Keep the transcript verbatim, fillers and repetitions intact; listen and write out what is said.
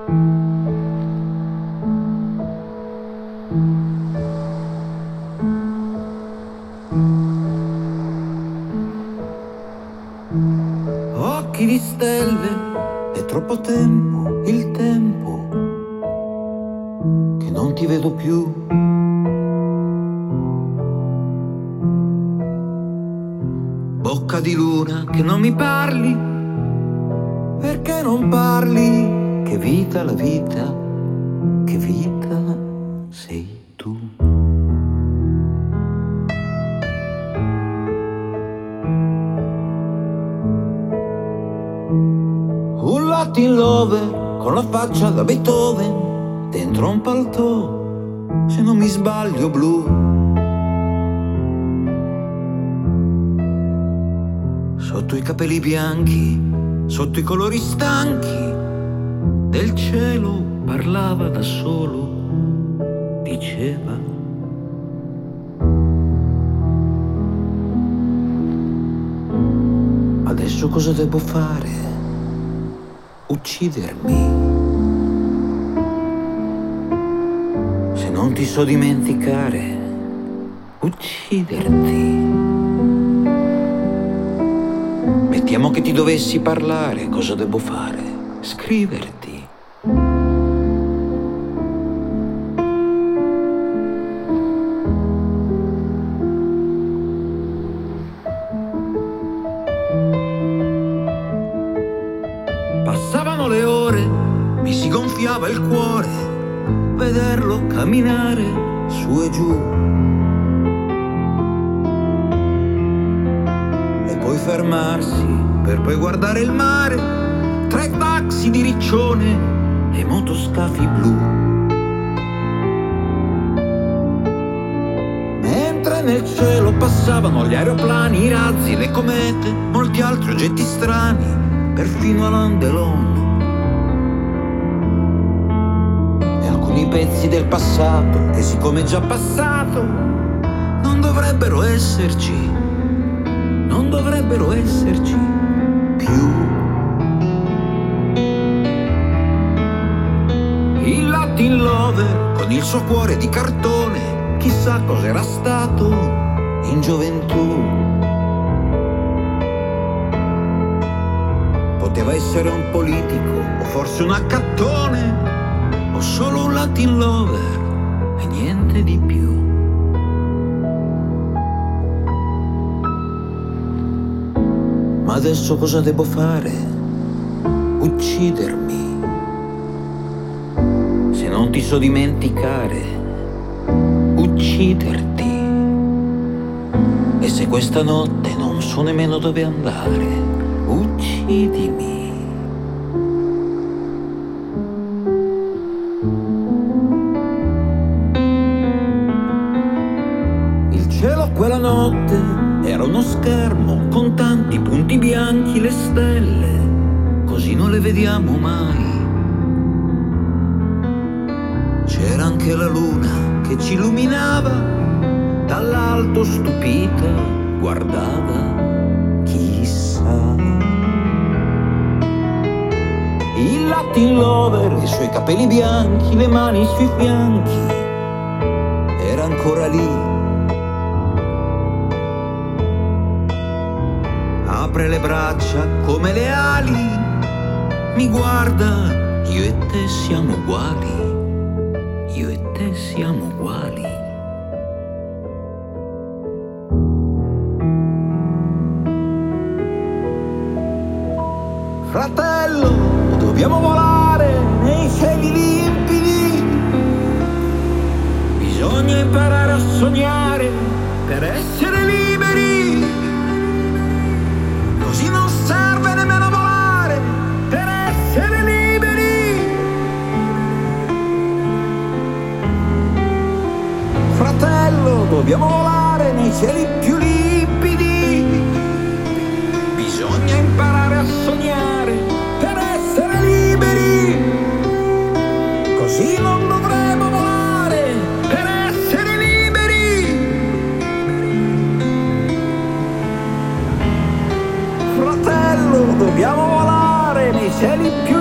Occhi di stelle, è troppo tempo, il tempo, che non ti vedo più. Bocca di luna, che non mi parli, perché non parli? Che vita la vita, che vita sei tu. Un Latin lover con la faccia da Beethoven, dentro un paltò, se non mi sbaglio, blu. Sotto i capelli bianchi, sotto i colori stanchi del cielo, parlava da solo, diceva: adesso cosa devo fare? Uccidermi. Se non ti so dimenticare, ucciderti. Mettiamo che ti dovessi parlare, cosa devo fare? Scriverti. Passavano le ore, mi si gonfiava il cuore, vederlo camminare su e giù. E poi fermarsi per poi guardare il mare, tre taxi di Riccione e motoscafi blu. Mentre nel cielo passavano gli aeroplani, i razzi, le comete, molti altri oggetti strani, perfino Alain Delon. E alcuni pezzi del passato che, siccome è già passato, non dovrebbero esserci, non dovrebbero esserci più. Il Latin lover con il suo cuore di cartone, chissà cos'era stato in gioventù. Poteva essere un politico, o forse un accattone, o solo un Latin lover e niente di più. Ma adesso cosa devo fare? Uccidermi. Se non ti so dimenticare, ucciderti. E se questa notte non so nemmeno dove andare, uccidimi. Il cielo quella notte era uno schermo con tanti punti bianchi, le stelle, così non le vediamo mai. C'era anche la luna che ci illuminava, dall'alto stupita guardava, chissà. Il Latin lover, i suoi capelli bianchi, le mani sui fianchi, era ancora lì. Apre le braccia come le ali, mi guarda, io e te siamo uguali, io e te siamo uguali. Fratello, dobbiamo volare nei cieli limpidi, bisogna imparare a sognare per essere liberi, così non serve nemmeno volare per essere liberi. Fratello, dobbiamo volare nei cieli più limpidi, bisogna imparare a sognare per essere liberi, così non dovremo volare per essere liberi. Fratello, dobbiamo volare nei cieli più